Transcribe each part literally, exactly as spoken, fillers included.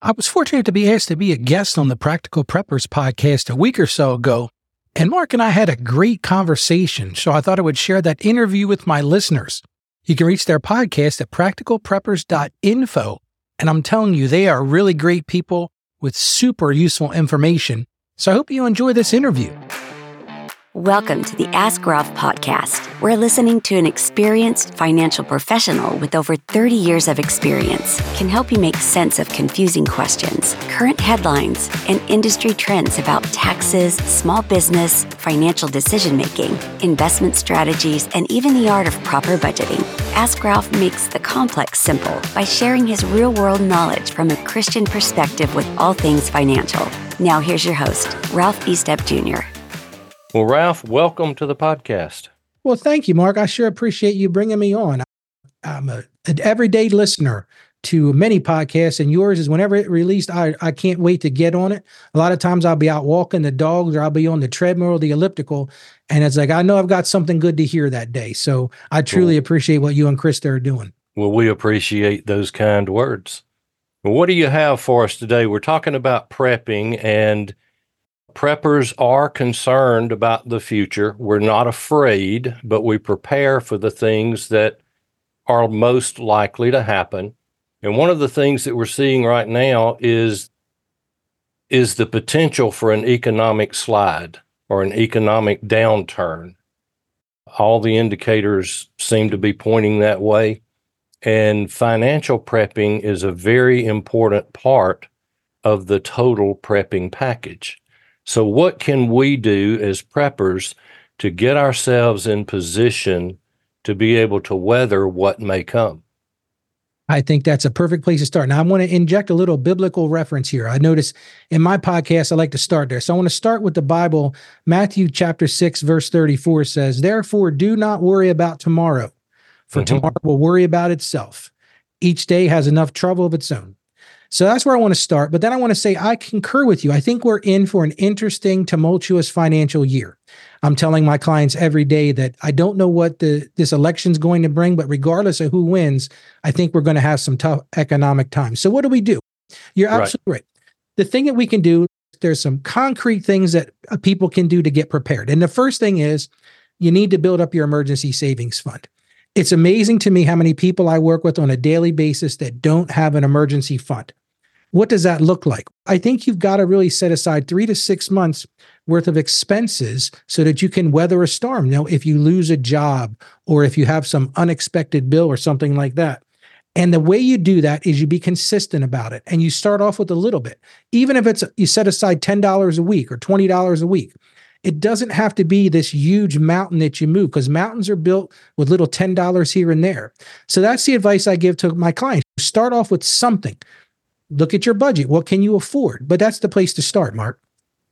I was fortunate to be asked to be a guest on the Practical Preppers podcast a week or so ago, and Mark and I had a great conversation, so I thought I would share that interview with my listeners. You can reach their podcast at practical preppers dot info, and I'm telling you, they are really great people with super useful information, so I hope you enjoy this interview. Welcome to the Ask Ralph podcast, where listening to an experienced financial professional with over thirty years of experience can help you make sense of confusing questions, current headlines, and industry trends about taxes, small business, financial decision-making, investment strategies, and even the art of proper budgeting. Ask Ralph makes the complex simple by sharing his real-world knowledge from a Christian perspective with all things financial. Now here's your host, Ralph Estep Junior Well, Ralph, welcome to the podcast. Well, thank you, Mark. I sure appreciate you bringing me on. I'm a, an everyday listener to many podcasts, and yours is whenever it released, I, I can't wait to get on it. A lot of times I'll be out walking the dogs, or I'll be on the treadmill or the elliptical, and it's like, I know I've got something good to hear that day. So I truly Well, appreciate what you and Krista are doing. well, we appreciate those kind words. Well, what do you have for us today? We're talking about prepping, and preppers are concerned about the future. We're not afraid, but we prepare for the things that are most likely to happen. And one of the things that we're seeing right now is, is the potential for an economic slide or an economic downturn. All the indicators seem to be pointing that way. And financial prepping is a very important part of the total prepping package. So what can we do as preppers to get ourselves in position to be able to weather what may come? I think that's a perfect place to start. Now, I want to inject a little biblical reference here. I notice in my podcast, I like to start there. So I want to start with the Bible. Matthew chapter six, verse thirty-four says, "Therefore, do not worry about tomorrow, for Mm-hmm. tomorrow will worry about itself. Each day has enough trouble of its own." So that's where I want to start. But then I want to say, I concur with you. I think we're in for an interesting, tumultuous financial year. I'm telling my clients every day that I don't know what the this election's going to bring, but regardless of who wins, I think we're going to have some tough economic times. So what do we do? You're Right. absolutely right. The thing that we can do, there's some concrete things that uh, people can do to get prepared. And the first thing is you need to build up your emergency savings fund. It's amazing to me how many people I work with on a daily basis that don't have an emergency fund. What does that look like? I think you've got to really set aside three to six months worth of expenses so that you can weather a storm. Now, if you lose a job or if you have some unexpected bill or something like that. And the way you do that is you be consistent about it. And you start off with a little bit. Even if it's you set aside ten dollars a week or twenty dollars a week, it doesn't have to be this huge mountain that you move, because mountains are built with little ten dollars here and there. So that's the advice I give to my clients. Start off with something. Look at your budget. What can you afford? But that's the place to start, Mark.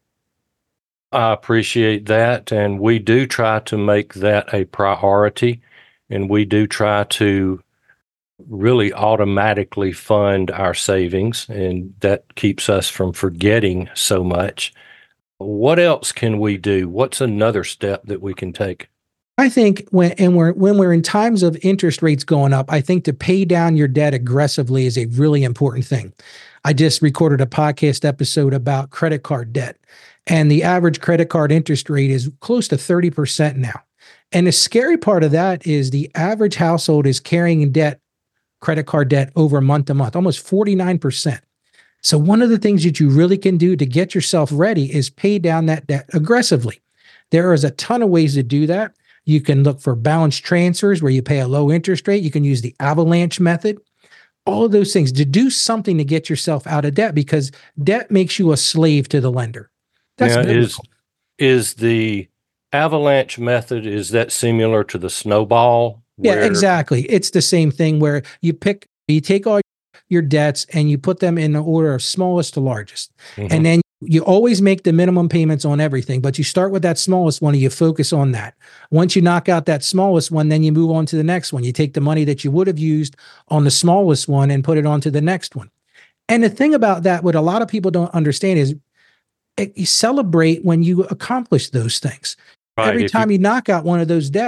I appreciate that. And we do try to make that a priority. And we do try to really automatically fund our savings. And that keeps us from forgetting so much. What else can we do? What's another step that we can take? I think when and we're when we're in times of interest rates going up, I think to pay down your debt aggressively is a really important thing. I just recorded a podcast episode about credit card debt, and the average credit card interest rate is close to thirty percent now. And the scary part of that is the average household is carrying debt, credit card debt over month to month, almost forty-nine percent. So one of the things that you really can do to get yourself ready is pay down that debt aggressively. There is a ton of ways to do that. You can look for balance transfers where you pay a low interest rate. You can use the avalanche method. All of those things to do something to get yourself out of debt, because debt makes you a slave to the lender. That's Now, is biblical. is the avalanche method, is that similar to the snowball? Yeah, where- exactly. It's the same thing where you pick, you take all your debts and you put them in the order of smallest to largest. Mhm. And then you always make the minimum payments on everything, but you start with that smallest one and you focus on that. Once you knock out that smallest one, then you move on to the next one. You take the money that you would have used on the smallest one and put it onto the next one. And the thing about that, what a lot of people don't understand is it, you celebrate when you accomplish those things. Right, Every if time you, you knock out one of those debts,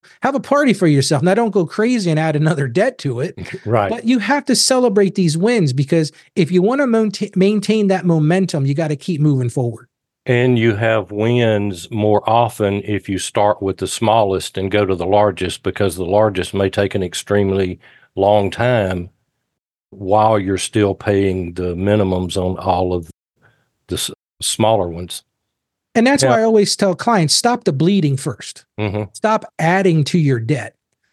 have a party for yourself. Now, don't go crazy and add another debt to it. Right. But you have to celebrate these wins, because if you want to maintain, maintain that momentum, you got to keep moving forward. And you have wins more often if you start with the smallest and go to the largest, because the largest may take an extremely long time while you're still paying the minimums on all of the s- smaller ones. And that's Yeah. why I always tell clients, stop the bleeding first. Mm-hmm. Stop adding to your debt.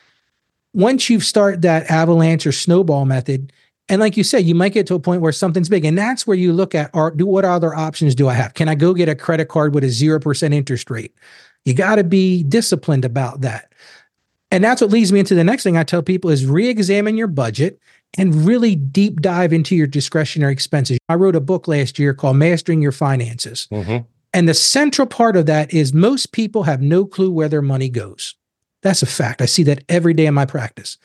Once you start that avalanche or snowball method, and like you said, you might get to a point where something's big. And that's where you look at, are, do what other options do I have? Can I go get a credit card with a zero percent interest rate? You got to be disciplined about that. And that's what leads me into the next thing I tell people is re-examine your budget and really deep dive into your discretionary expenses. I wrote a book last year called Mastering Your Finances. Mm-hmm. And the central part of that is most people have no clue where their money goes. That's a fact. I see that every day in my practice.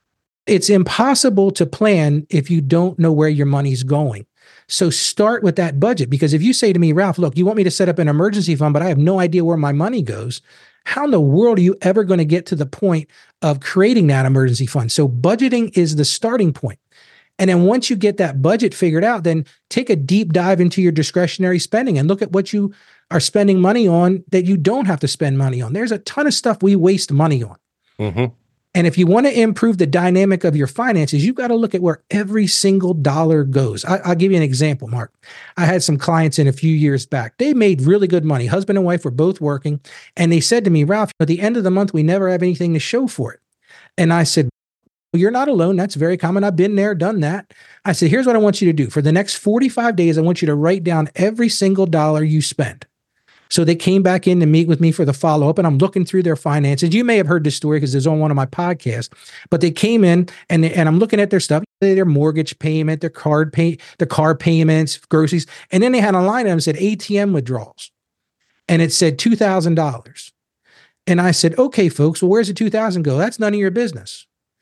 It's impossible to plan if you don't know where your money's going. So start with that budget, because if you say to me, Ralph, look, you want me to set up an emergency fund, but I have no idea where my money goes. How in the world are you ever going to get to the point of creating that emergency fund? So budgeting is the starting point. And then once you get that budget figured out, then take a deep dive into your discretionary spending and look at what you are spending money on that you don't have to spend money on. There's a ton of stuff we waste money on. Mm-hmm. And if you want to improve the dynamic of your finances, you've got to look at where every single dollar goes. I, I'll give you an example, Mark. I had some clients in a few years back. They made really good money. Husband and wife were both working. And they said to me, Ralph, at the end of the month, we never have anything to show for it. And I said, well, you're not alone. That's very common. I've been there, done that. I said, here's what I want you to do. For the next forty-five days, I want you to write down every single dollar you spend. So they came back in to meet with me for the follow-up, and I'm looking through their finances. You may have heard this story because it's on one of my podcasts, but they came in and, they, and I'm looking at their stuff, their mortgage payment, their card pay, the car payments, groceries. And then they had a line item that said A T M withdrawals. And it said two thousand dollars. And I said, okay, folks, well, where's the two thousand go? That's none of your business.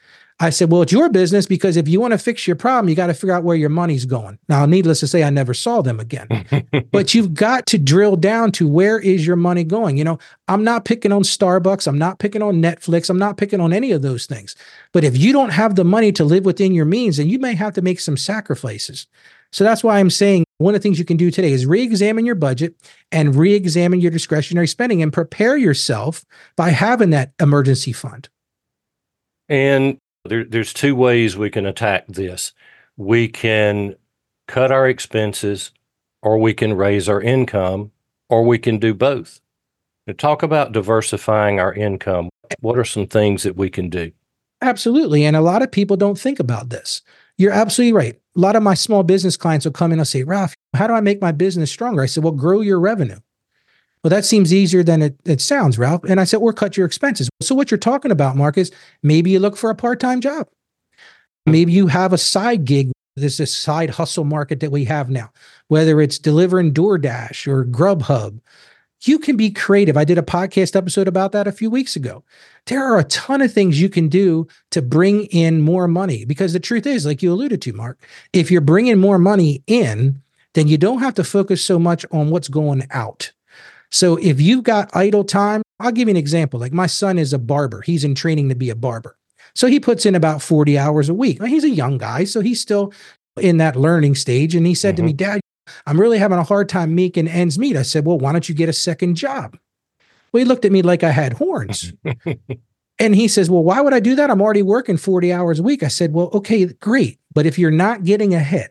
I said, well, it's your business, because if you want to fix your problem, you got to figure out where your money's going. Now, needless to say, I never saw them again, but you've got to drill down to where is your money going? You know, I'm not picking on Starbucks. I'm not picking on Netflix. I'm not picking on any of those things. But if you don't have the money to live within your means, then you may have to make some sacrifices. So that's why I'm saying one of the things you can do today is re-examine your budget and re-examine your discretionary spending and prepare yourself by having that emergency fund. And There, there's two ways we can attack this. We can cut our expenses, or we can raise our income, or we can do both. Now, talk about diversifying our income. What are some things that we can do? Absolutely. And a lot of people don't think about this. You're absolutely right. A lot of my small business clients will come in and say, Ralph, how do I make my business stronger? I said, well, grow your revenue. Well, that seems easier than it, it sounds, Ralph. And I said, or cut your expenses. So what you're talking about, Mark, is maybe you look for a part-time job. Maybe you have a side gig. There's this side hustle market that we have now, whether it's delivering DoorDash or Grubhub. You can be creative. I did a podcast episode about that a few weeks ago. There are a ton of things you can do to bring in more money, because the truth is, like you alluded to, Mark, if you're bringing more money in, then you don't have to focus so much on what's going out. So if you've got idle time, I'll give you an example. Like my son is a barber. He's in training to be a barber. So he puts in about forty hours a week. Now, he's a young guy, so he's still in that learning stage. And he said mm-hmm. to me, Dad, I'm really having a hard time making ends meet. I said, well, why don't you get a second job? Well, he looked at me like I had horns. And he says, well, why would I do that? I'm already working forty hours a week. I said, well, okay, great. But if you're not getting ahead,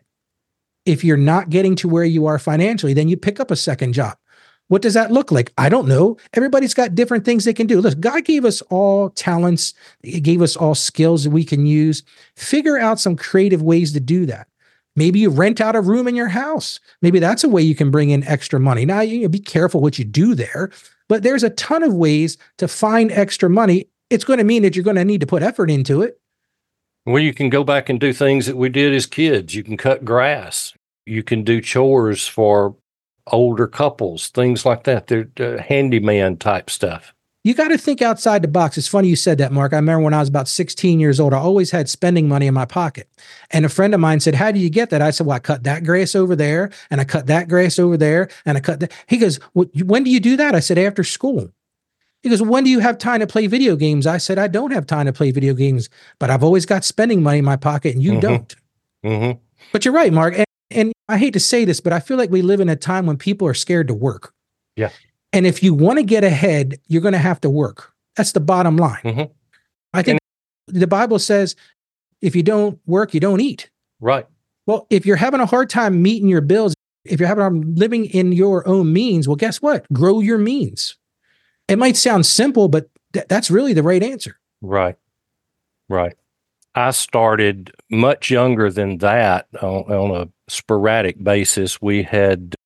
if you're not getting to where you are financially, then you pick up a second job. What does that look like? I don't know. Everybody's got different things they can do. Look, God gave us all talents. He gave us all skills that we can use. Figure out some creative ways to do that. Maybe you rent out a room in your house. Maybe that's a way you can bring in extra money. Now, you know, be careful what you do there, but there's a ton of ways to find extra money. It's going to mean that you're going to need to put effort into it. Well, you can go back and do things that we did as kids. You can cut grass. You can do chores for older couples, things like that. They're uh, handyman type stuff. You got to think outside the box. It's funny you said that, Mark. I remember when I was about sixteen years old, I always had spending money in my pocket. And a friend of mine said, how do you get that? I said, well, I cut that grass over there, and I cut that grass over there, and I cut that. He goes, well, when do you do that? I said, after school. He goes, when do you have time to play video games? I said, I don't have time to play video games, but I've always got spending money in my pocket and you Mm-hmm. don't. Mm-hmm. But you're right, Mark. And, and I hate to say this, but I feel like we live in a time when people are scared to work. Yeah. And if you want to get ahead, you're going to have to work. That's the bottom line. Mm-hmm. I think and the Bible says, if you don't work, you don't eat. Right. Well, if you're having a hard time meeting your bills, if you're having a hard living in your own means, well, guess what? Grow your means. It might sound simple, but th- that's really the right answer. Right. Right. I started much younger than that on, on a sporadic basis. We had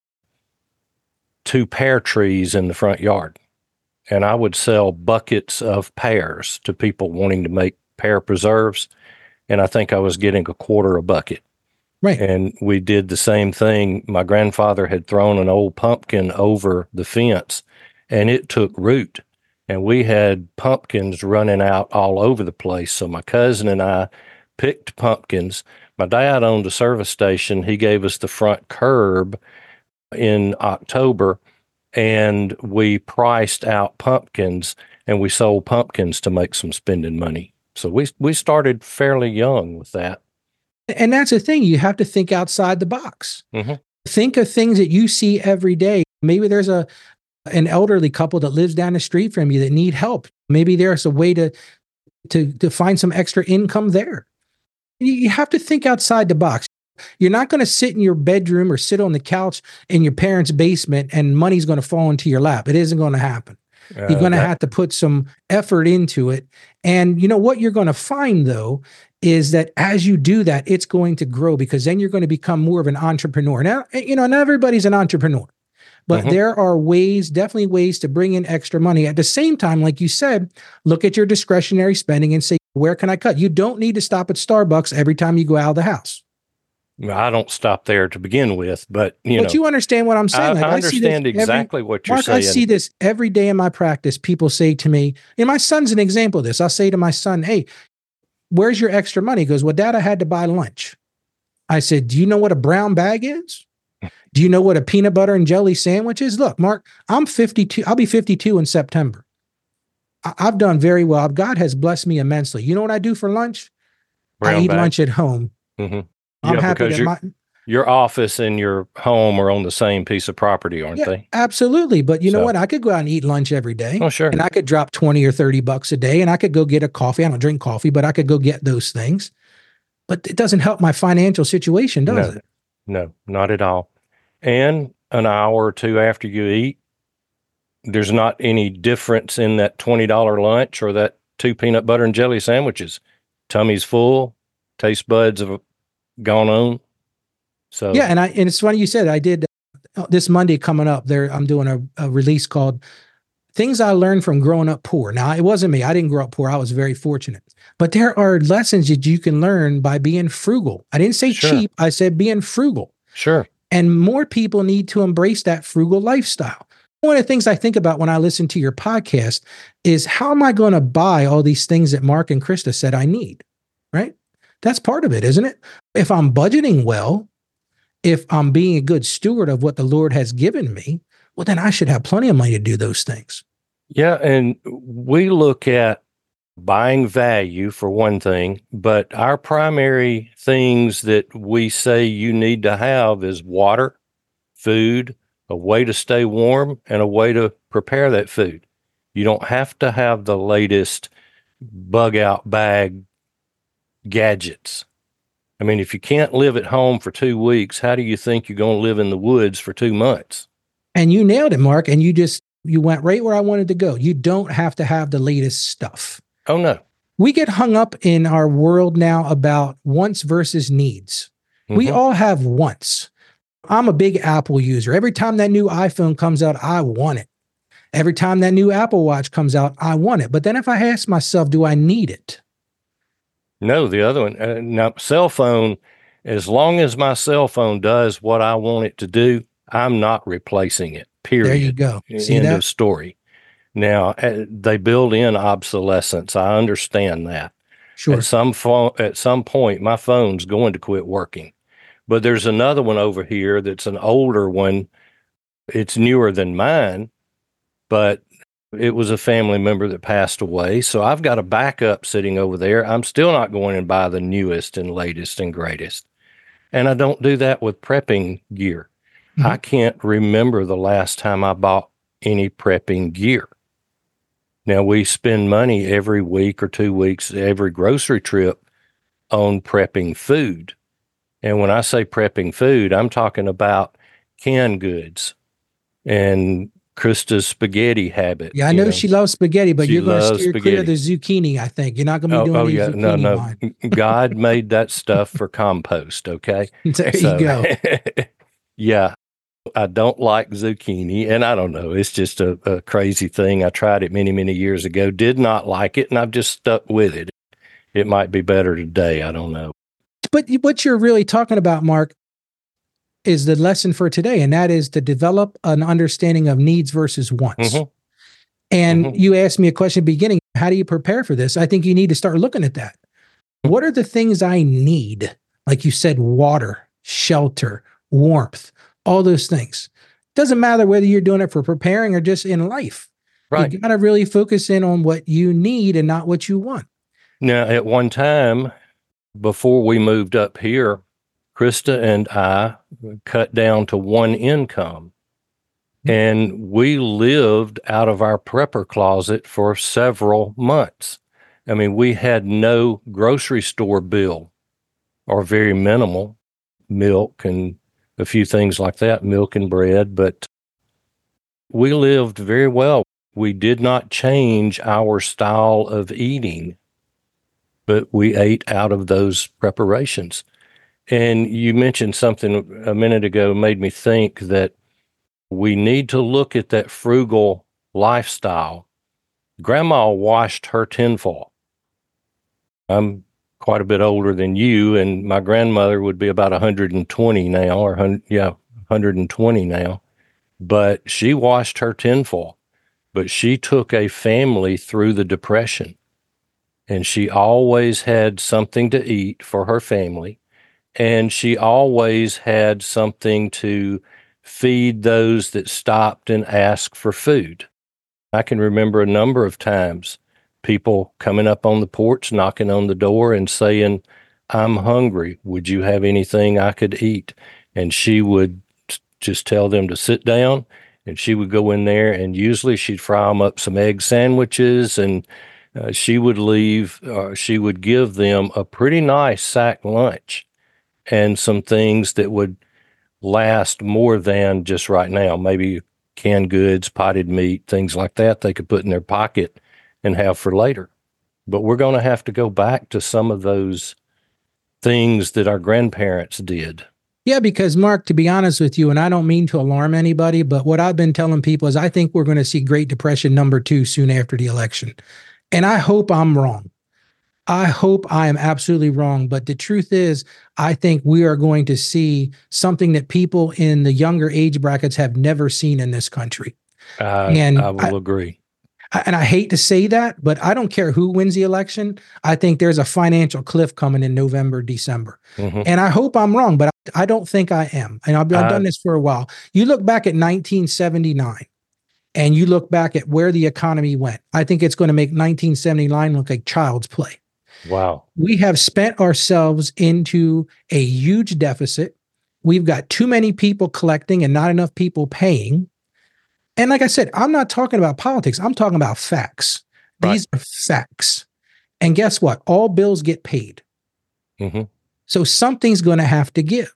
two pear trees in the front yard, and I would sell buckets of pears to people wanting to make pear preserves. And I think I was getting a quarter a bucket. Right. And we did the same thing. My grandfather had thrown an old pumpkin over the fence, and it took root. And we had pumpkins running out all over the place. So my cousin and I picked pumpkins. My dad owned a service station. He gave us the front curb in October, and we priced out pumpkins, and we sold pumpkins to make some spending money. So we we started fairly young with that. And that's the thing. You have to think outside the box. Mm-hmm. Think of things that you see every day. Maybe there's a an elderly couple that lives down the street from you that need help. Maybe there's a way to to to find some extra income there. You, you have to think outside the box. You're not going to sit in your bedroom or sit on the couch in your parents' basement and money's going to fall into your lap. It isn't going to happen. Uh, You're going to that- have to put some effort into it. And you know what you're going to find, though, is that as you do that, it's going to grow, because then you're going to become more of an entrepreneur. Now, you know, not everybody's an entrepreneur, but Mhm. there are ways, definitely ways to bring in extra money. At the same time, like you said, look at your discretionary spending and say, where can I cut? You don't need to stop at Starbucks every time you go out of the house. I don't stop there to begin with, but you But know, you understand what I'm saying. I, Like, I see this understand every- exactly what you're Mark, saying. I see this every day in my practice. People say to me, and my son's an example of this. I'll say to my son, hey, where's your extra money? He goes, well, Dad, I had to buy lunch. I said, do you know what a brown bag is? Do you know what a peanut butter and jelly sandwich is? Look, Mark, I'm fifty-two. I'll be fifty-two in September. I- I've done very well. God has blessed me immensely. You know what I do for lunch? I Brown eat bag. lunch at home. Mhm. I'm Yeah, happy because that you're- my, Your office and your home are on the same piece of property, aren't yeah, they? absolutely. But you know So- what? I could go out and eat lunch every day. Oh, sure. And I could drop twenty or thirty bucks a day, and I could go get a coffee. I don't drink coffee, but I could go get those things. But it doesn't help my financial situation, does No. it? No, not at all. And an hour or two after you eat, there's not any difference in that twenty dollars lunch or that two peanut butter and jelly sandwiches. Tummy's full, taste buds have gone on. So Yeah, and I and it's funny you said I did uh, this Monday coming up there. I'm doing a, a release called "Things I Learned from Growing Up Poor." Now, it wasn't me. I didn't grow up poor. I was very fortunate. But there are lessons that you can learn by being frugal. I didn't say Sure. cheap. I said being frugal. sure. And more people need to embrace that frugal lifestyle. One of the things I think about when I listen to your podcast is, how am I going to buy all these things that Mark and Krista said I need? Right? That's part of it, isn't it? If I'm budgeting well, if I'm being a good steward of what the Lord has given me, well, then I should have plenty of money to do those things. Yeah, and we look at buying value for one thing, but our primary things that we say you need to have is water, food, a way to stay warm, and a way to prepare that food. You don't have to have the latest bug out bag gadgets. I mean, if you can't live at home for two weeks, how do you think you're going to live in the woods for two months? And you nailed it, Mark. And you just, you went right where I wanted to go. You don't have to have the latest stuff. Oh, no. We get hung up in our world now about wants versus needs. We Mhm. all have wants. I'm a big Apple user. Every time that new iPhone comes out, I want it. Every time that new Apple Watch comes out, I want it. But then if I ask myself, do I need it? No, the other one. Uh, now, cell phone, as long as my cell phone does what I want it to do, I'm not replacing it, period. There you go. See End that? of story. Now, uh, they build in obsolescence. I understand that. Sure. At some phone, at some point, my phone's going to quit working. But there's another one over here that's an older one. It's newer than mine, but It was a family member that passed away. So I've got a backup sitting over there. I'm still not going and buy the newest and latest and greatest. And I don't do that with prepping gear. Mm-hmm. I can't remember the last time I bought any prepping gear. Now, we spend money every week or two weeks, every grocery trip on prepping food. And when I say prepping food, I'm talking about canned goods and Krista's spaghetti habit. Yeah, I know, know she loves spaghetti, but you're going to steer spaghetti. clear of the zucchini, I think. You're not going to be oh, doing oh, any yeah. zucchini No, no. wine. God made that stuff for compost, okay? There so, you go. Yeah, I don't like zucchini, and I don't know. It's just a, a crazy thing. I tried it many, many years ago, did not like it, and I've just stuck with it. It might be better today. I don't know. But what you're really talking about, Mark, is the lesson for today, and that is to develop an understanding of needs versus wants. Mm-hmm. And mm-hmm. you asked me a question at the beginning, how do you prepare for this? I think you need to start looking at that. What are the things I need? Like you said, water, shelter, warmth, all those things. Doesn't matter whether you're doing it for preparing or just in life. Right. You got to really focus in on what you need and not what you want. Now, at one time, before we moved up here, Krista and I cut down to one income, and we lived out of our prepper closet for several months. I mean, we had no grocery store bill, or very minimal, milk and a few things like that, milk and bread, but we lived very well. We did not change our style of eating, but we ate out of those preparations. And you mentioned something a minute ago, made me think that we need to look at that frugal lifestyle. Grandma washed her tinfoil. I'm quite a bit older than you, and my grandmother would be about one hundred twenty now, or yeah, one hundred twenty now. But she washed her tinfoil. But she took a family through the Depression, and she always had something to eat for her family. And she always had something to feed those that stopped and asked for food. I can remember a number of times people coming up on the porch, knocking on the door and saying, "I'm hungry. Would you have anything I could eat?" And she would just tell them to sit down, and she would go in there, and usually she'd fry them up some egg sandwiches, and uh, she would leave, uh, she would give them a pretty nice sack lunch and some things that would last more than just right now, maybe canned goods, potted meat, things like that they could put in their pocket and have for later. But we're going to have to go back to some of those things that our grandparents did. Yeah, because Mark, to be honest with you, and I don't mean to alarm anybody, but what I've been telling people is I think we're going to see Great Depression number two soon after the election. And I hope I'm wrong. I hope I am absolutely wrong. But the truth is, I think we are going to see something that people in the younger age brackets have never seen in this country. Uh, and I will I, agree. And I hate to say that, but I don't care who wins the election. I think there's a financial cliff coming in November, December. Mm-hmm. And I hope I'm wrong, but I, I don't think I am. And I've, I've uh, done this for a while. You look back at nineteen seventy-nine and you look back at where the economy went. I think it's going to make nineteen seventy-nine look like child's play. Wow. We have spent ourselves into a huge deficit. We've got too many people collecting and not enough people paying. And like I said, I'm not talking about politics. I'm talking about facts. Right. These are facts. And guess what? All bills get paid. Mm-hmm. So something's going to have to give.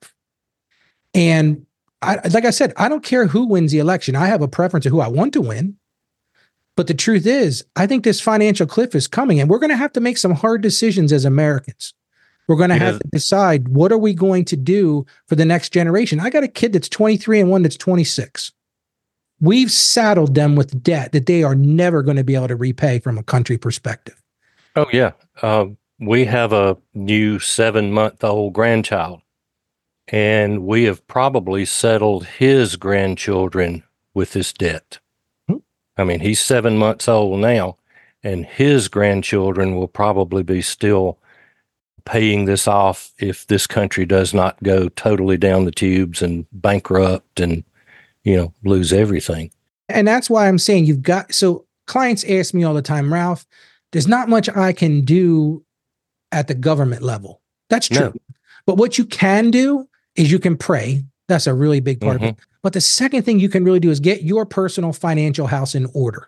And I, like I said, I don't care who wins the election. I have a preference of who I want to win. But the truth is, I think this financial cliff is coming, and we're going to have to make some hard decisions as Americans. We're going to have to decide, what are we going to do for the next generation? I got a kid that's twenty-three and one that's twenty-six. We've saddled them with debt that they are never going to be able to repay from a country perspective. Oh, yeah. Uh, we have a new seven-month-old grandchild, and we have probably settled his grandchildren with this debt. I mean, he's seven months old now, and his grandchildren will probably be still paying this off if this country does not go totally down the tubes and bankrupt and, you know, lose everything. And that's why I'm saying you've got, so clients ask me all the time, Ralph, there's not much I can do at the government level. That's true. No. But what you can do is you can pray. That's a really big part Mm-hmm. of it. But the second thing you can really do is get your personal financial house in order.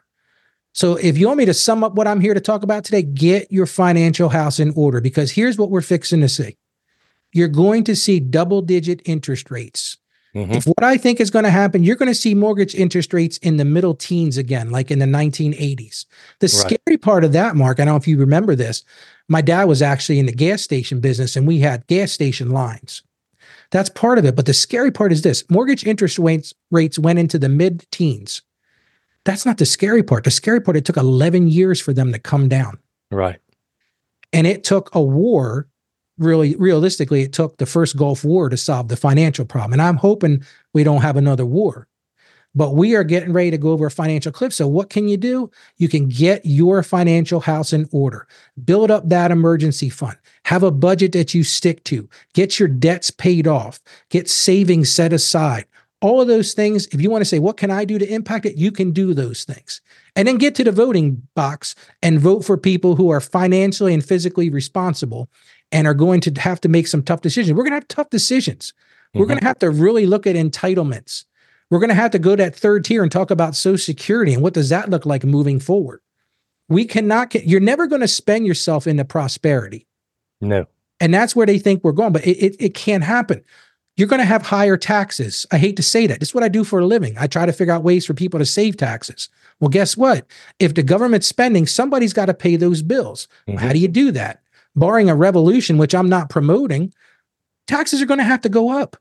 So if you want me to sum up what I'm here to talk about today, get your financial house in order, because here's what we're fixing to see. You're going to see double-digit interest rates. Mm-hmm. If what I think is going to happen, you're going to see mortgage interest rates in the middle teens again, like in the nineteen eighties. The Right. scary part of that, Mark, I don't know if you remember this, my dad was actually in the gas station business, and we had gas station lines. That's part of it. But the scary part is this: mortgage interest rates, rates went into the mid-teens. That's not the scary part. The scary part, it took eleven years for them to come down. Right. And it took a war. Really, realistically, it took the first Gulf War to solve the financial problem. And I'm hoping we don't have another war. But we are getting ready to go over a financial cliff. So what can you do? You can get your financial house in order. Build up that emergency fund. Have a budget that you stick to. Get your debts paid off. Get savings set aside. All of those things, if you want to say, what can I do to impact it? You can do those things. And then get to the voting box and vote for people who are financially and physically responsible and are going to have to make some tough decisions. We're going to have tough decisions. Mm-hmm. We're going to have to really look at entitlements. We're going to have to go to that third tier and talk about Social Security and what does that look like moving forward. We cannot get, you're never going to spend yourself into prosperity. No. And that's where they think we're going, but it, it, it can't happen. You're going to have higher taxes. I hate to say that. This is what I do for a living. I try to figure out ways for people to save taxes. Well, guess what? If the government's spending, somebody's got to pay those bills. Mm-hmm. How do you do that? Barring a revolution, which I'm not promoting, taxes are going to have to go up.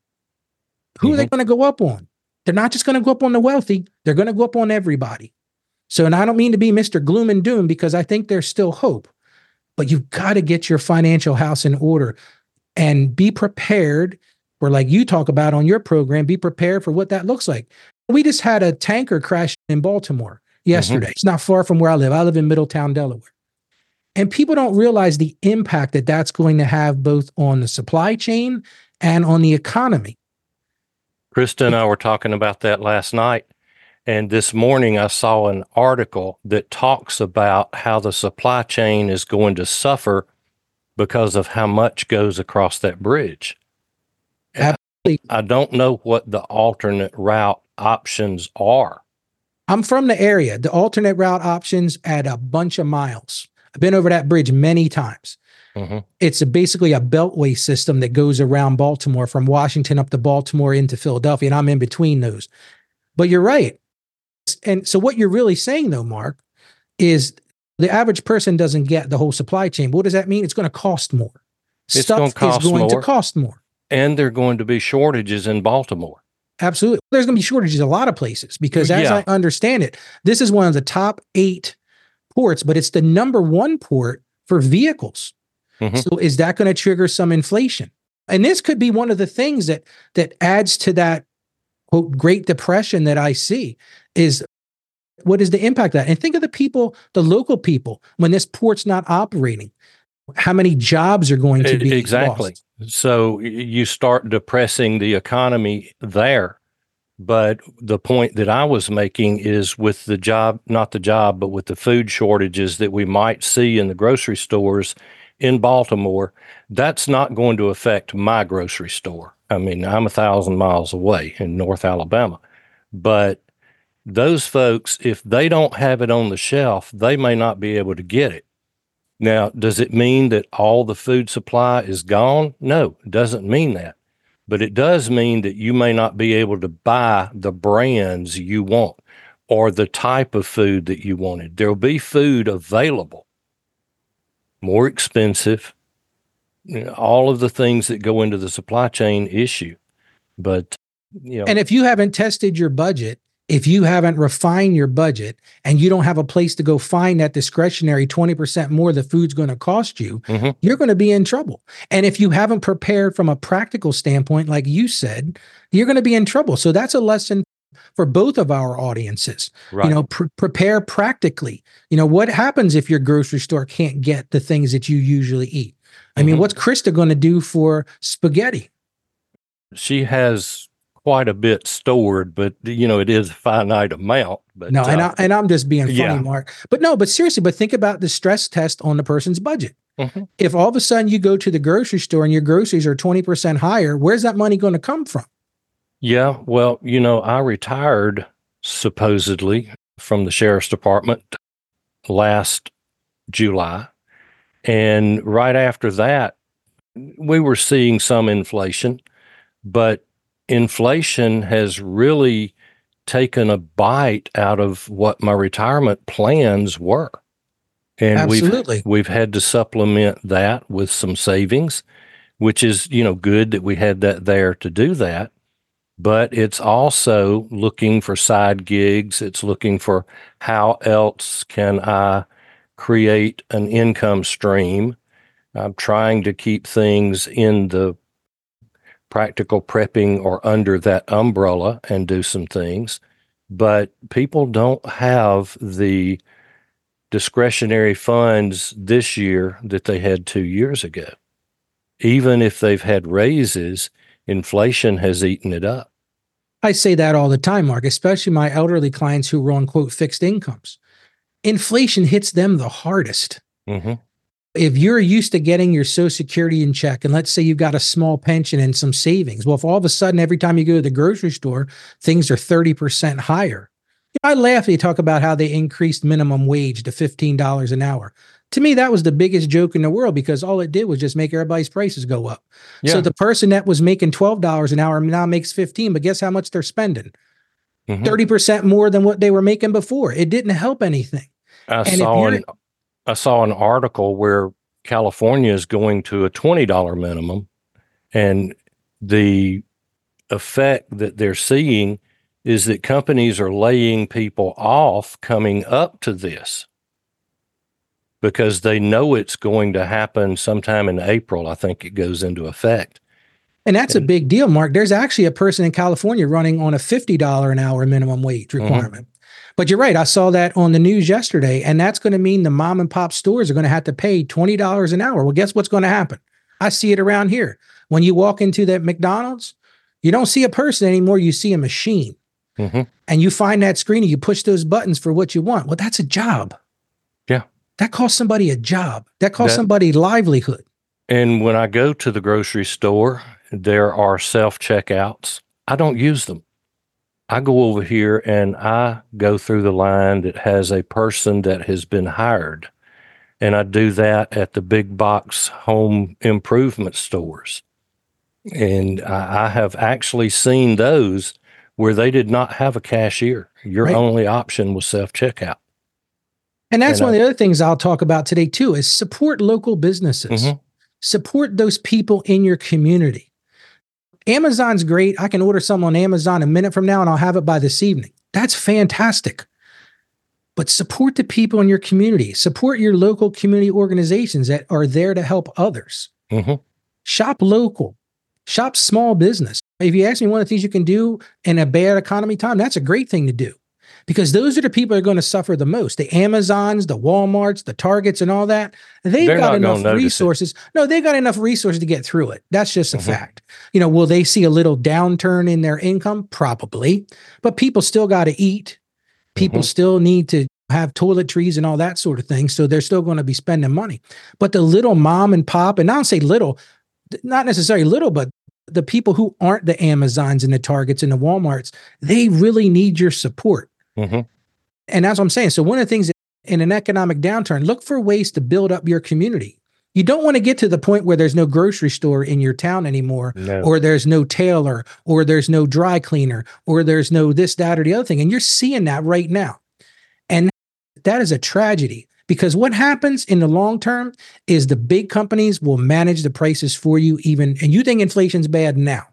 Who mm-hmm. are they going to go up on? They're not just going to go up on the wealthy. They're going to go up on everybody. So, and I don't mean to be Mister Gloom and Doom, because I think there's still hope, but you've got to get your financial house in order and be prepared for, like you talk about on your program, be prepared for what that looks like. We just had a tanker crash in Baltimore yesterday. Mm-hmm. It's not far from where I live. I live in Middletown, Delaware. And people don't realize the impact that that's going to have both on the supply chain and on the economy. Krista and I were talking about that last night. And this morning I saw an article that talks about how the supply chain is going to suffer because of how much goes across that bridge. Absolutely. I don't know what the alternate route options are. I'm from the area. The alternate route options add a bunch of miles. I've been over that bridge many times. Mm-hmm. It's a, basically a beltway system that goes around Baltimore from Washington up to Baltimore into Philadelphia, and I'm in between those. But you're right. And so what you're really saying, though, Mark, is the average person doesn't get the whole supply chain. What does that mean? It's going to cost more. It's Stuff going to cost is going more, to cost more. And there are going to be shortages in Baltimore. Absolutely. There's going to be shortages a lot of places because, as yeah. I understand it, this is one of the top eight ports, but it's the number one port for vehicles. Mm-hmm. So is that going to trigger some inflation? And this could be one of the things that that adds to that, quote, Great Depression that I see is what is the impact of that? And think of the people, the local people, when this port's not operating, how many jobs are going to be exactly. lost? So you start depressing the economy there. But the point that I was making is with the job, not the job, but with the food shortages that we might see in the grocery stores in Baltimore, that's not going to affect my grocery store. I mean, I'm a thousand miles away in North Alabama, but those folks, if they don't have it on the shelf, they may not be able to get it. Now, does it mean that all the food supply is gone? No, it doesn't mean that. But it does mean that you may not be able to buy the brands you want or the type of food that you wanted. There'll be food available, more expensive, you know, all of the things that go into the supply chain issue. But, you know. And if you haven't tested your budget, if you haven't refined your budget and you don't have a place to go find that discretionary twenty percent more the food's going to cost you, mm-hmm. you're going to be in trouble. And if you haven't prepared from a practical standpoint, like you said, you're going to be in trouble. So that's a lesson for both of our audiences. Right. You know, pr- prepare practically. You know, what happens if your grocery store can't get the things that you usually eat? I mm-hmm. mean, what's Krista going to do for spaghetti? She has quite a bit stored, but you know, it is a finite amount. But No, and, uh, I, and I'm just being funny, yeah. Mark. But no, but seriously, but think about the stress test on the person's budget. Mhm. If all of a sudden you go to the grocery store and your groceries are twenty percent higher, where's that money going to come from? Yeah, well, you know, I retired supposedly from the sheriff's department last July. And right after that, we were seeing some inflation, but inflation has really taken a bite out of what my retirement plans were. And Absolutely. we've we've had to supplement that with some savings, which is, you know, good that we had that there to do that. But it's also looking for side gigs. It's looking for how else can I create an income stream. I'm trying to keep things in the practical prepping or under that umbrella and do some things. But people don't have the discretionary funds this year that they had two years ago. Even if they've had raises, inflation has eaten it up. I say that all the time, Mark, especially my elderly clients who were on, quote, fixed incomes. Inflation hits them the hardest. Mm-hmm. If you're used to getting your Social Security in check, and let's say you've got a small pension and some savings, well, if all of a sudden every time you go to the grocery store, things are thirty percent higher. You know, I laugh, they talk about how they increased minimum wage to fifteen dollars an hour. To me, that was the biggest joke in the world because all it did was just make everybody's prices go up. Yeah. So the person that was making twelve dollars an hour now makes fifteen, but guess how much they're spending? Mm-hmm. thirty percent more than what they were making before. It didn't help anything. I And if saw you're- an I saw an article where California is going to a twenty dollars minimum, and the effect that they're seeing is that companies are laying people off coming up to this because they know it's going to happen sometime in April. I think it goes into effect. And that's a big deal, Mark. There's actually a person in California running on a fifty dollars an hour minimum wage requirement. Mm-hmm. But you're right. I saw that on the news yesterday, and that's going to mean the mom and pop stores are going to have to pay twenty dollars an hour. Well, guess what's going to happen? I see it around here. When you walk into that McDonald's, you don't see a person anymore. You see a machine. Mm-hmm. And you find that screen and you push those buttons for what you want. Well, that's a job. Yeah. That costs somebody a job. That costs that, somebody livelihood. And when I go to the grocery store, there are self-checkouts. I don't use them. I go over here and I go through the line that has a person that has been hired. And I do that at the big box home improvement stores. And I, I have actually seen those where they did not have a cashier. Your right. only option was self-checkout. And that's and one I, of the other things I'll talk about today too, is support local businesses. Mm-hmm. Support those people in your community. Amazon's great. I can order something on Amazon a minute from now and I'll have it by this evening. That's fantastic. But support the people in your community. Support your local community organizations that are there to help others. Mm-hmm. Shop local. Shop small business. If you ask me one of the things you can do in a bad economy time, that's a great thing to do. Because those are the people that are going to suffer the most. The Amazons, the Walmarts, the Targets, and all that. They've They're got enough resources. It. No, they've got enough resources to get through it. That's just a mm-hmm. fact. You know, will they see a little downturn in their income? Probably. But people still got to eat. People mm-hmm. still need to have toiletries and all that sort of thing. So they're still going to be spending money. But the little mom and pop, and I don't say little, not necessarily little, but the people who aren't the Amazons and the Targets and the Walmarts, they really need your support. Mm-hmm. And that's what I'm saying. So one of the things in an economic downturn, look for ways to build up your community. You don't want to get to the point where there's no grocery store in your town anymore, no. or there's no tailor, or there's no dry cleaner, or there's no this, that, or the other thing. And you're seeing that right now. And that is a tragedy, because what happens in the long term is the big companies will manage the prices for you even, and you think inflation's bad now.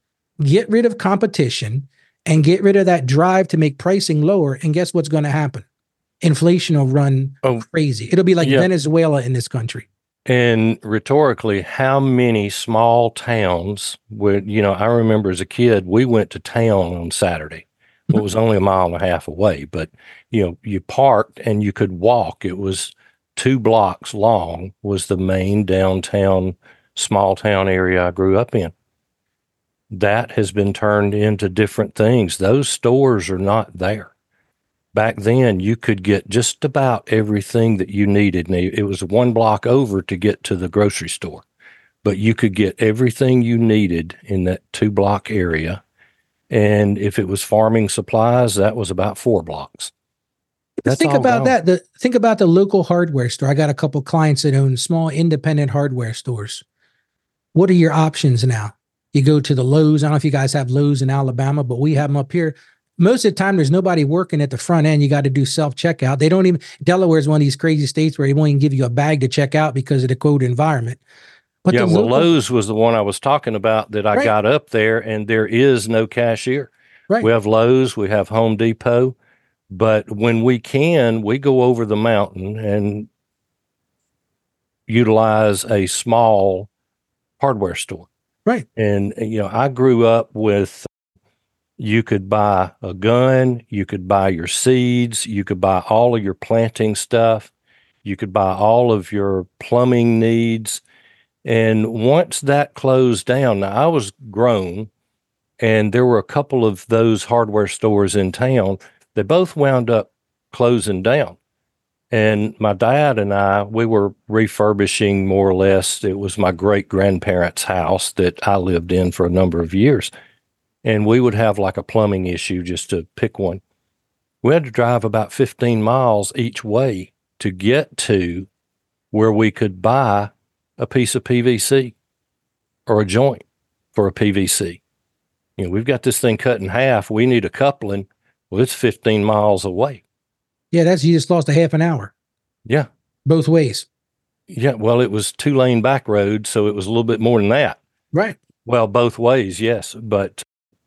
Get rid of competition and get rid of that drive to make pricing lower. And guess what's going to happen? Inflation will run oh, crazy. It'll be like yeah. Venezuela in this country. And rhetorically, how many small towns would, you know, I remember as a kid, we went to town on Saturday. Well, it was only a mile and a half away, but, you know, you parked and you could walk. It was two blocks long was the main downtown, small town area I grew up in. that has been turned into different things. Those stores are not there. Back then, you could get just about everything that you needed. And it was one block over to get to the grocery store, but you could get everything you needed in that two block area. And if it was farming supplies, that was about four blocks. That's think all about gone. that. The, think about the local hardware store. I got a couple clients that own small independent hardware stores. What are your options now? You go to the Lowe's. I don't know if you guys have Lowe's in Alabama, but we have them up here. Most of the time, there's nobody working at the front end. You got to do self-checkout. They don't even, Delaware is one of these crazy states where they won't even give you a bag to check out because of the code environment. But yeah, the well, local, Lowe's was the one I was talking about that I Right. got up there, and there is no cashier. Right. We have Lowe's, we have Home Depot, but when we can, we go over the mountain and utilize a small hardware store. Right. And, you know, I grew up with, you could buy a gun, you could buy your seeds, you could buy all of your planting stuff, you could buy all of your plumbing needs. And once that closed down, now I was grown, and there were a couple of those hardware stores in town. They both wound up closing down. And my dad and I, we were refurbishing more or less. It was my great grandparents' house that I lived in for a number of years. And we would have like a plumbing issue, just to pick one. We had to drive about fifteen miles each way to get to where we could buy a piece of P V C or a joint for a P V C. You know, we've got this thing cut in half. We need a coupling. Well, it's fifteen miles away. Yeah, that's, you just lost a half an hour Yeah. both ways. Yeah. Well, it was two lane back road, so it was a little bit more than that. Right. Well, both ways, yes. But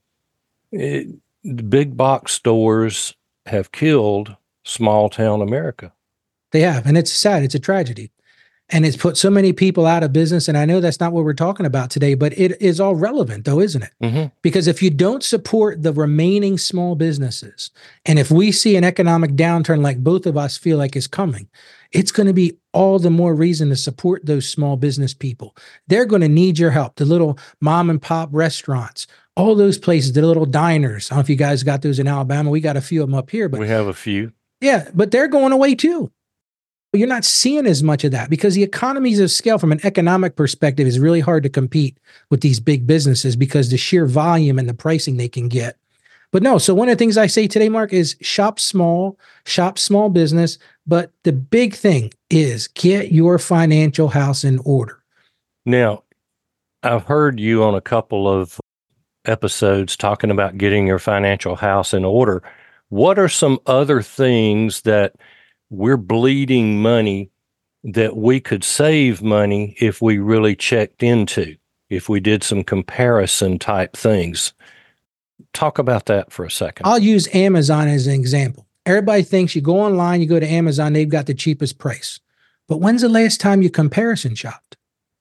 it, the big box stores have killed small town America. They have. And it's sad. It's a tragedy. And it's put so many people out of business. And I know that's not what we're talking about today, but it is all relevant though, isn't it? Mm-hmm. Because if you don't support the remaining small businesses, and if we see an economic downturn like both of us feel like is coming, it's going to be all the more reason to support those small business people. They're going to need your help. The little mom and pop restaurants, all those places, the little diners. I don't know if you guys got those in Alabama. We got a few of them up here, but We have a few. yeah, but they're going away too. You're not seeing as much of that because the economies of scale from an economic perspective is really hard to compete with these big businesses because the sheer volume and the pricing they can get. But no, so one of the things I say today, Mark, is shop small, shop small business. But the big thing is get your financial house in order. Now, I've heard you on a couple of episodes talking about getting your financial house in order. What are some other things that we're bleeding money that we could save money if we really checked into, if we did some comparison type things? Talk about that for a second. I'll use Amazon as an example. Everybody thinks you go online, you go to Amazon, they've got the cheapest price. But when's the last time you comparison shopped?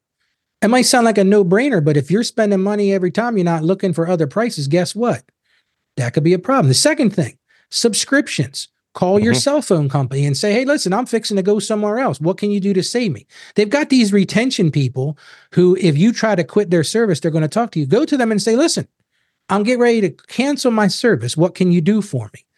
It might sound like a no-brainer, but if you're spending money every time you're not looking for other prices, guess what? That could be a problem. The second thing, subscriptions. Call mm-hmm. your cell phone company and say, hey, listen, I'm fixing to go somewhere else. What can you do to save me? They've got these retention people who, if you try to quit their service, they're going to talk to you. Go to them and say, listen, I'm getting ready to cancel my service. What can you do for me?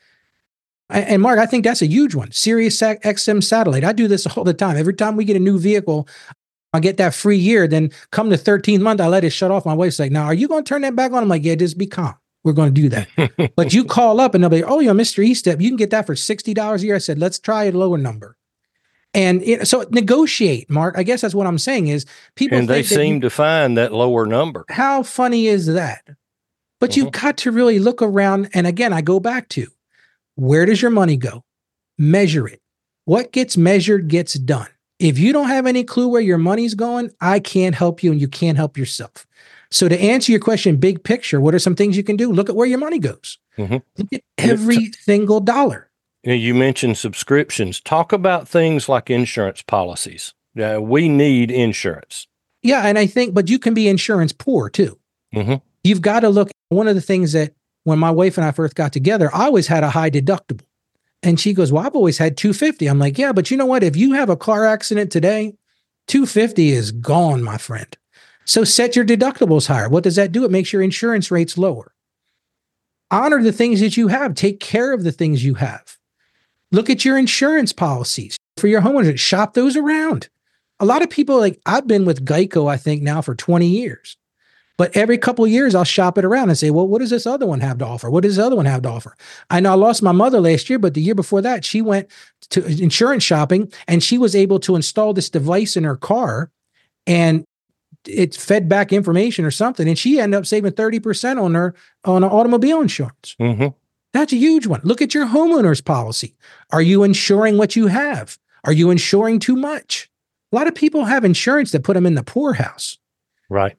And Mark, I think that's a huge one. Sirius X M satellite. I do this all the time. Every time we get a new vehicle, I get that free year. Then come the thirteenth month, I let it shut off. My wife's like, now, are you going to turn that back on? I'm like, yeah, just be calm. We're going to do that. But you call up and they'll be, oh, you're Mister E-Step. You can get that for sixty dollars a year. I said, let's try a lower number. And it, so negotiate, Mark. I guess that's what I'm saying is people. And they think seem you, to find that lower number. How funny is that? But Mm-hmm. you've got to really look around. And again, I go back to where does your money go? Measure it. What gets measured gets done. If you don't have any clue where your money's going, I can't help you and you can't help yourself. So to answer your question, big picture, what are some things you can do? Look at where your money goes. Mm-hmm. Look at every single dollar. You mentioned subscriptions. Talk about things like insurance policies. Uh, we need insurance. Yeah, and I think, but you can be insurance poor too. Mm-hmm. You've got to look. One of the things that when my wife and I first got together, I always had a high deductible. And she goes, well, I've always had two hundred fifty dollars. I'm like, yeah, but you know what? If you have a car accident today, two hundred fifty dollars is gone, my friend. So set your deductibles higher. What does that do? It makes your insurance rates lower. Honor the things that you have. Take care of the things you have. Look at your insurance policies for your homeowners. Shop those around. A lot of people, like I've been with Geico, I think now for twenty years. But every couple of years, I'll shop it around and say, well, what does this other one have to offer? What does this other one have to offer? I know I lost my mother last year, but the year before that, she went to insurance shopping and she was able to install this device in her car and it fed back information or something. And she ended up saving thirty percent on her on her automobile insurance. Mm-hmm. That's a huge one. Look at your homeowner's policy. Are you insuring what you have? Are you insuring too much? A lot of people have insurance that put them in the poorhouse. Right.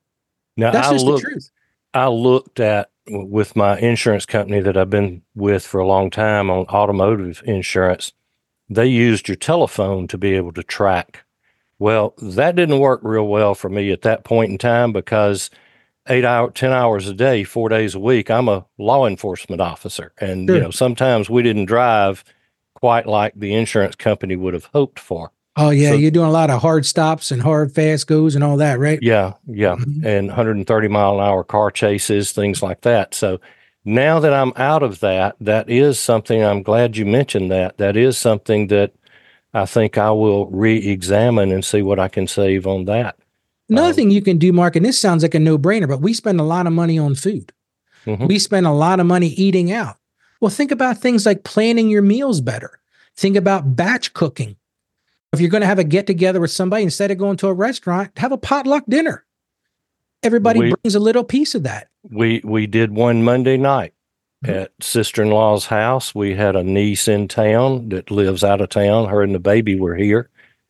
Now, That's I just looked, the truth. I looked at with my insurance company that I've been with for a long time on automotive insurance. They used your telephone to be able to track. Well, that didn't work real well for me at that point in time because eight hour, ten hours a day, four days a week, I'm a law enforcement officer. And, Sure. you know, sometimes we didn't drive quite like the insurance company would have hoped for. Oh, yeah. So- You're doing a lot of hard stops and hard fast goes and all that, right? Yeah, yeah. Mhm. And one hundred thirty mile an hour car chases, things like that. So now that I'm out of that, that is something, I'm glad you mentioned that. That is something that I think I will re-examine and see what I can save on that. Another Um, thing you can do, Mark, and this sounds like a no-brainer, but we spend a lot of money on food. Mhm. We spend a lot of money eating out. Well, think about things like planning your meals better. Think about batch cooking. If you're going to have a get-together with somebody, instead of going to a restaurant, have a potluck dinner. Everybody We- brings a little piece of that. We we did one Monday night Mhm. at sister-in-law's house. We had a niece in town that lives out of town. Her and the baby were here.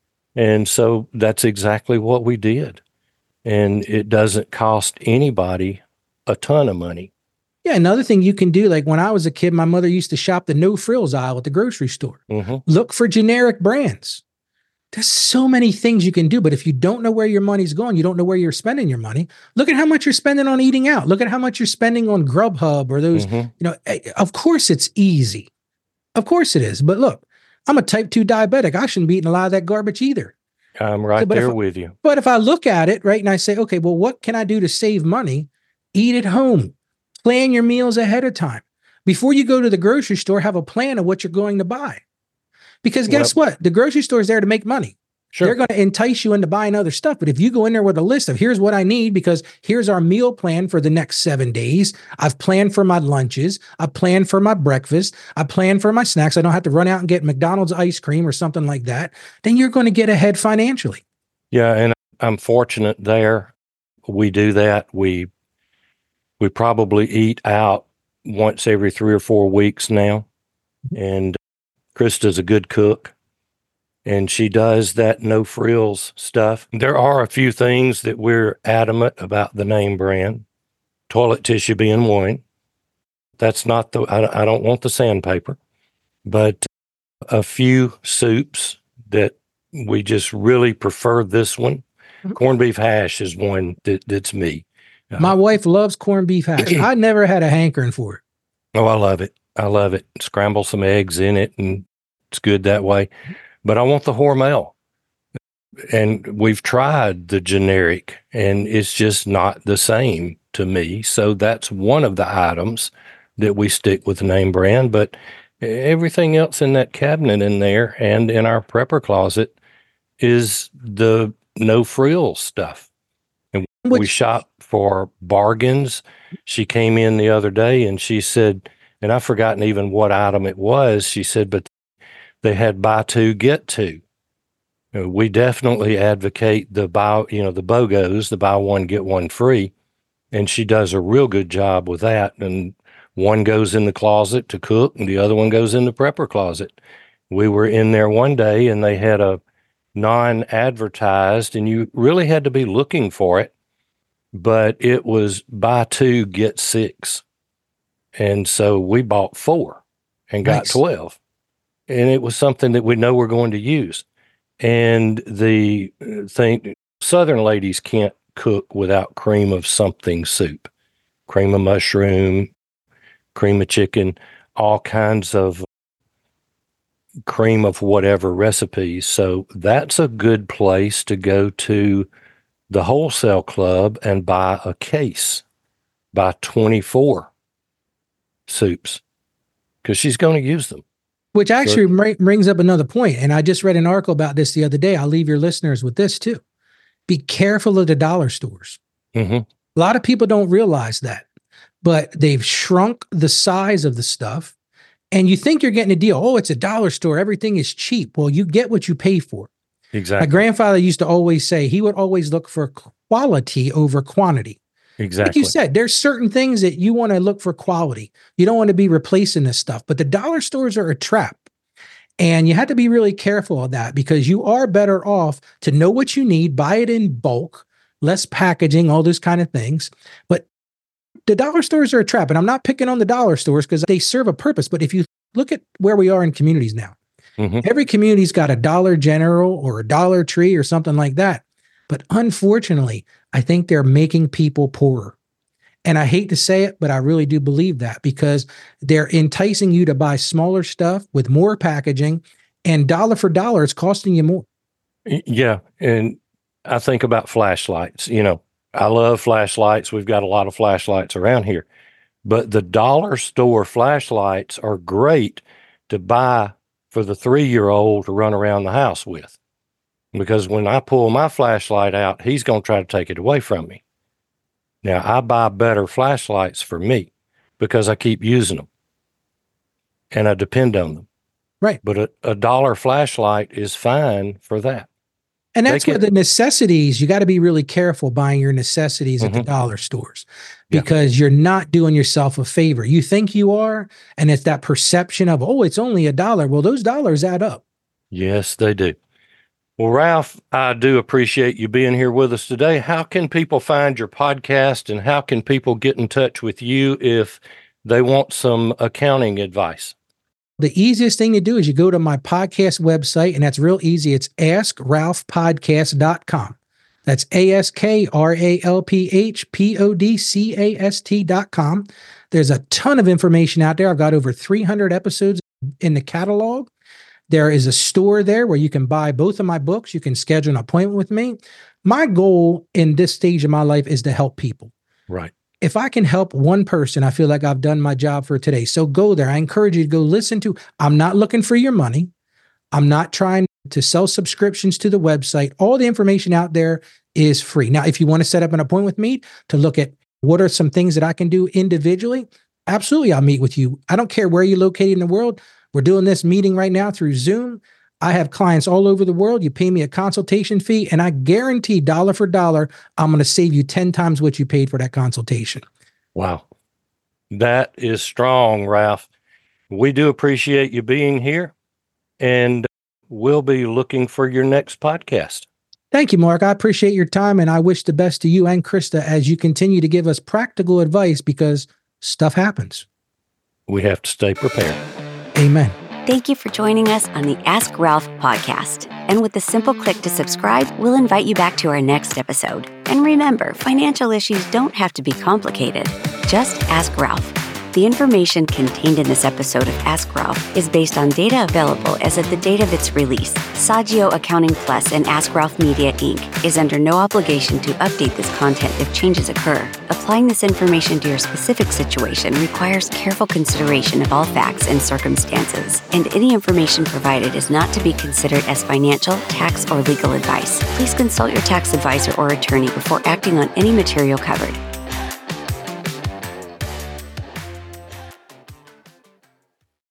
And so that's exactly what we did. And it doesn't cost anybody a ton of money. Yeah, another thing you can do, like when I was a kid, my mother used to shop the no frills aisle at the grocery store. hmm Look for generic brands. There's so many things you can do, but if you don't know where your money's going, you don't know where you're spending your money. Look at how much you're spending on eating out. Look at how much you're spending on Grubhub or those, hmm you know, eh, of course it's easy. Of course it is. But look, I'm a type two diabetic. I shouldn't be eating a lot of that garbage either. I'm right but if there I- with you. But if I look at it, right, and I say, okay, well, what can I do to save money? Eat at home. Plan your meals ahead of time. Before you go to the grocery store, have a plan of what you're going to buy. Because guess what? The grocery store is there to make money. Sure. They're going to entice you into buying other stuff. But if you go in there with a list of here's what I need, because here's our meal plan for the next seven days. I've planned for my lunches. I planned for my breakfast. I planned for my snacks. I don't have to run out and get McDonald's ice cream or something like that. Then you're going to get ahead financially. Yeah, and I'm fortunate there. We do that. We we probably eat out once every three or four weeks now. And Krista's a good cook. And she does that no frills stuff. There are a few things that we're adamant about the name brand, toilet tissue being one. That's not the, I, I don't want the sandpaper, but a few soups that we just really prefer this one. Mhm. Corned beef hash is one that, that's me. Uh, My wife loves corned beef hash. I never had a hankering for it. Oh, I love it. I love it. Scramble some eggs in it and it's good that way. But I want the Hormel. And we've tried the generic and it's just not the same to me. So that's one of the items that we stick with the name brand. But everything else in that cabinet in there and in our prepper closet is the no frills stuff. And we Which- shop for bargains. She came in the other day and she said, and I've forgotten even what item it was. She said, but they had buy two, get two. You know, we definitely advocate the buy, you know, the BOGOs, the buy one, get one free. And she does a real good job with that. And one goes in the closet to cook and the other one goes in the prepper closet. We were in there one day and they had a non-advertised and you really had to be looking for it, but it was buy two, get six. And so we bought four and got Nice. twelve. And it was something that we know we're going to use. And the thing, Southern ladies can't cook without cream of something soup, cream of mushroom, cream of chicken, all kinds of cream of whatever recipes. So that's a good place to go to the wholesale club and buy a case, buy twenty-four soups, because she's going to use them. Which actually so, brings up another point. And I just read an article about this the other day. I'll leave your listeners with this too. Be careful of the dollar stores. Mm-hmm. A lot of people don't realize that, but they've shrunk the size of the stuff. And you think you're getting a deal. Oh, it's a dollar store. Everything is cheap. Well, you get what you pay for. Exactly. My grandfather used to always say he would always look for quality over quantity. Exactly. Like you said, there's certain things that you want to look for quality. You don't want to be replacing this stuff, but the dollar stores are a trap. And you have to be really careful of that, because you are better off to know what you need, buy it in bulk, less packaging, all those kind of things. But the dollar stores are a trap. And I'm not picking on the dollar stores because they serve a purpose. But if you look at where we are in communities now, mm-hmm. every community's got a Dollar General or a Dollar Tree or something like that. But unfortunately, I think they're making people poorer. And I hate to say it, but I really do believe that, because they're enticing you to buy smaller stuff with more packaging, and dollar for dollar, it's costing you more. Yeah. And I think about flashlights. You know, I love flashlights. We've got a lot of flashlights around here, but the dollar store flashlights are great to buy for the three-year-old to run around the house with. Because when I pull my flashlight out, he's going to try to take it away from me. Now, I buy better flashlights for me because I keep using them and I depend on them. Right. But a, a dollar flashlight is fine for that. And that's where the necessities, you got to be really careful buying your necessities mm-hmm. at the dollar stores, because yeah. you're not doing yourself a favor. You think you are, and it's that perception of, oh, it's only a dollar. Well, those dollars add up. Yes, they do. Well, Ralph, I do appreciate you being here with us today. How can people find your podcast, and how can people get in touch with you if they want some accounting advice? The easiest thing to do is you go to my podcast website, and that's real easy. It's ask ralph podcast dot com. That's A S K R A L P H P O D C A S T dot com. There's a ton of information out there. I've got over three hundred episodes in the catalog. There is a store there where you can buy both of my books. You can schedule an appointment with me. My goal in this stage of my life is to help people. Right. If I can help one person, I feel like I've done my job for today. So go there. I encourage you to go listen to. I'm not looking for your money. I'm not trying to sell subscriptions to the website. All the information out there is free. Now, if you want to set up an appointment with me to look at what are some things that I can do individually, absolutely, I'll meet with you. I don't care where you're located in the world. We're doing this meeting right now through Zoom. I have clients all over the world. You pay me a consultation fee, and I guarantee dollar for dollar, I'm going to save you ten times what you paid for that consultation. Wow. That is strong, Ralph. We do appreciate you being here, and we'll be looking for your next podcast. Thank you, Mark. I appreciate your time, and I wish the best to you and Krista as you continue to give us practical advice, because stuff happens. We have to stay prepared. Amen. Thank you for joining us on the Ask Ralph podcast. And with a simple click to subscribe, we'll invite you back to our next episode. And remember, financial issues don't have to be complicated. Just ask Ralph. The information contained in this episode of Ask Ralph is based on data available as of the date of its release. Saggio Accounting Plus and Ask Ralph Media, Incorporated is under no obligation to update this content if changes occur. Applying this information to your specific situation requires careful consideration of all facts and circumstances, and any information provided is not to be considered as financial, tax, or legal advice. Please consult your tax advisor or attorney before acting on any material covered.